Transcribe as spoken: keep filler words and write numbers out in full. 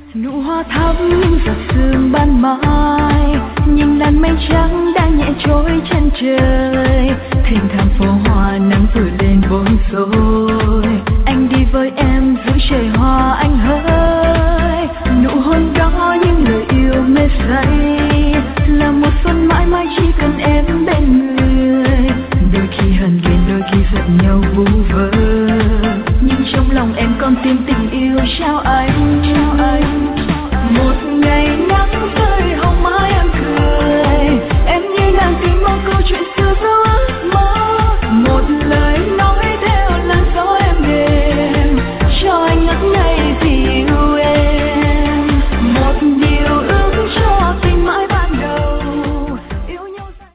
Nụ hoa thắm giọt sương ban mai, nhìn làn mây trắng đang nhẹ trôi chân trời. Thênh thang phố hoa nắng vùi lên bốn xôi, anh đi với em giữa trời hoa anh hỡi. Nụ hôn đó những lời yêu mê say, là một xuân mãi mãi chỉ cần em bên người. Đôi khi hờn ghen đôi khi giận nhau vu vơ, nhưng trong lòng em còn tin tình yêu trao anh, trao anh.